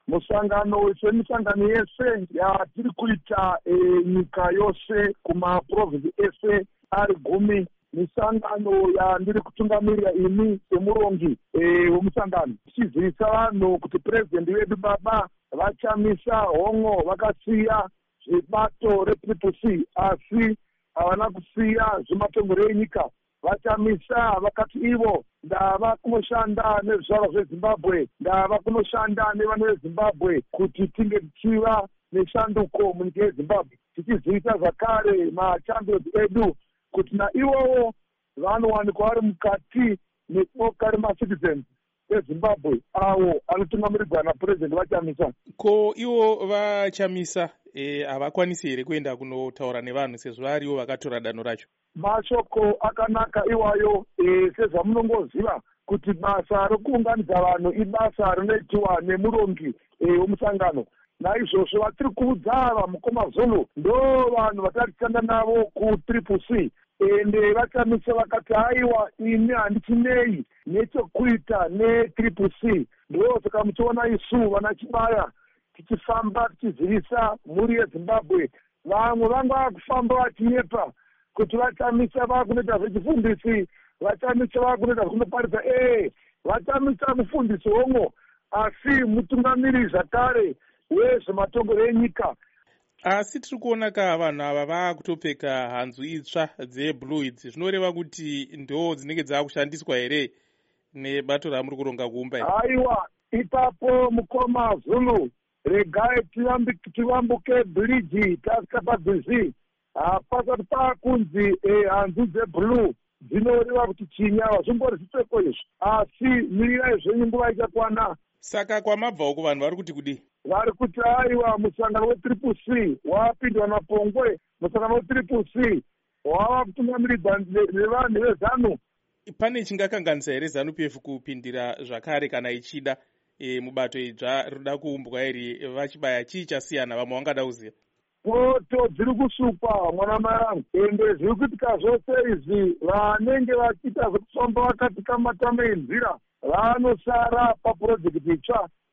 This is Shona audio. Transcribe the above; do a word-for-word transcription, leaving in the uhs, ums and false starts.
musangano semisangano yese yatiri kuita e, nyika yose kumaprovinsi ese ari gumi misangano yandiri kutungamirira ini semurongi wemusangano e, tichizivisa vanhu kuti purezidendi vedu baba vachamisa hongo vakasiya zvibato retriple C asi havana kusiya zvematongero enyika vachamisa vakati ivo ndava kunoshanda nezvizvarwa zvezimbabwe ndava kunoshanda nevana vezimbabwe kuti tinge tichiva neshanduko munyika yezimbabwe tichizivisa zvakare machampions edu kuti naivowo vanowanikwa vari mukati neboka remacitizens ezimbabwe avo anotungamirirwa napurezidendi vachamisa. Ko ivo vachamisa havakwanisi here kuenda kunotaura nevanhu sezvo varivo vakatora danho racho? Mashoko akanaka iwayo e, sezvamunongoziva kuti basa rokuunganidza vanhu ibasa rinoitiwa nemurongi wemusangano e, naizvozvo vatiri kuudza ava mukoma zulu ndo vanhu vatari kushanda navo kutriple C ende vachamisa vakati haiwa ini handichinei nechekuita netriple C ndo saka muchiona isu vana chibaya tichifamba tichizivisa mhuri yezimbabwe vamwe vanga kufamba vachinyepa kuti vachamisa vakunoita zvechifundisi vachamisa vakunoita zvekunoparidza ee vachamisa mufundisi hongo asi mutungamiri zvakare wezvematongero enyika. Asi tiri kuona ka vanhu ava vaakutopfeka hanzu itsva dzeblue idzi zvinoreva kuti ndo dzinenge dzaakushandiswa here nebato ramuri kuronga kuumba here? Haiwa, ipapo mukoma Zulu regai tivambuke bhiriji tasvika pabhizi hapasati paakunzi hanzu dzeblue dzinoreva kuti chinyava zvimbori zvipfeko izvi asi mirirai zvenyu nguva ichakwana. Saka kwamabva uko vanhu vari kuti kudi vari kuti aiwa musangano wetriple C wapindwa napongwe musangano wetriple C wava kutungamirirwa nevanhu vezanu. Pane chingakanganisa here zanu P F kupindira zvakare kana ichida e, mubato idzva rinoda kuumbwa iri vachibaya chii chasiyana vamwe vangada kuziva? Poto dziri kusukwa mwana mayangu ende zviri kuitika zvose izvi vanenge vachiita zvekufamba vakati kamatama enzira vanosara papurojekiti itsva